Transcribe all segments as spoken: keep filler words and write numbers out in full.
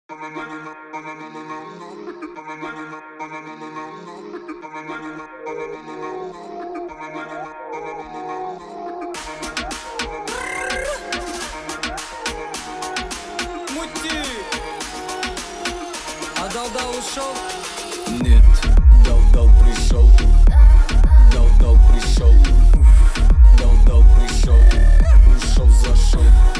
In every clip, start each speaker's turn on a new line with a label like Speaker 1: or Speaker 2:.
Speaker 1: Мути! А дал-дал ушел?
Speaker 2: Нет, дал-дал пришел. Дал-дал пришел. Дал-дал пришел. Ушел, зашел.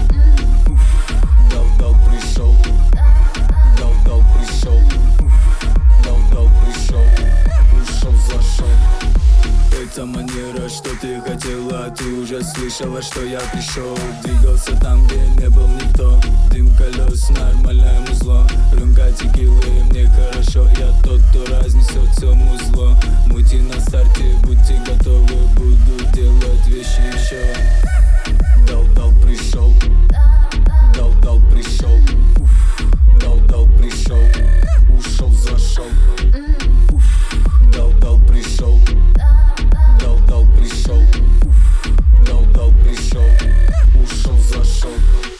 Speaker 2: Дал-дал пришел. Дал-дал пришел. Дал-дал пришел. Ушел, зашел. Это манера, что ты хотела. Ты уже слышала, что я пришел. Двигался там, где не был никто. Дым колес, нормальное музло. Рюмка текилы, мне хорошо. Я тот, кто разнесет все музло. Мути на старте, будьте готовы. Буду делать вещи еще. Дал-дал пришел. Дал-дал пришел. Дал-дал пришел. Ушел, зашел. Дал-дал пришел. Дал-дал пришел. Дал-дал пришел. Ушел, зашел.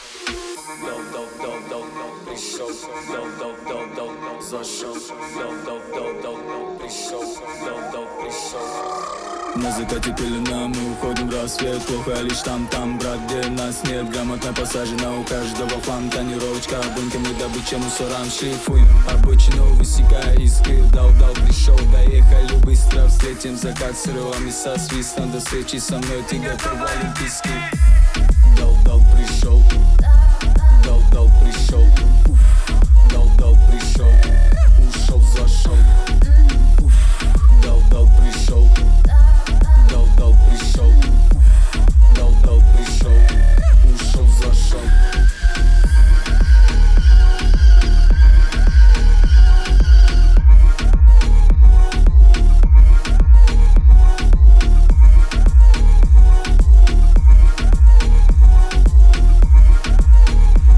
Speaker 2: Дал-дал-дал-дал-дал пришел. Дал-дал-дал-дал-дал зашел. Дал-дал-дал-дал-дал пришел. Дал-дал пришел. На закате пелена, мы уходим в рассвет. Плохо лишь там-там, брат, где нас нет. Грамотно посажена у каждого фан. Тонировочка, бунками добыча мусорам. Шлифуем обочину, высекая искры. Дал-дал пришел, доехали быстро. Встретим закат с рылами, со свистом. До встречи со мной, ты готова, олимпийский. Дал-дал пришел. Дал-дал пришел. Дал-дал пришел. Ушел, зашел. Дал-дал пришел. Дал-дал пришел. Дал-дал пришел. Ушел, зашел.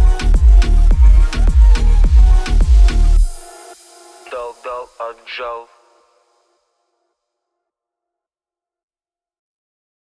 Speaker 3: Дал-дал отжал.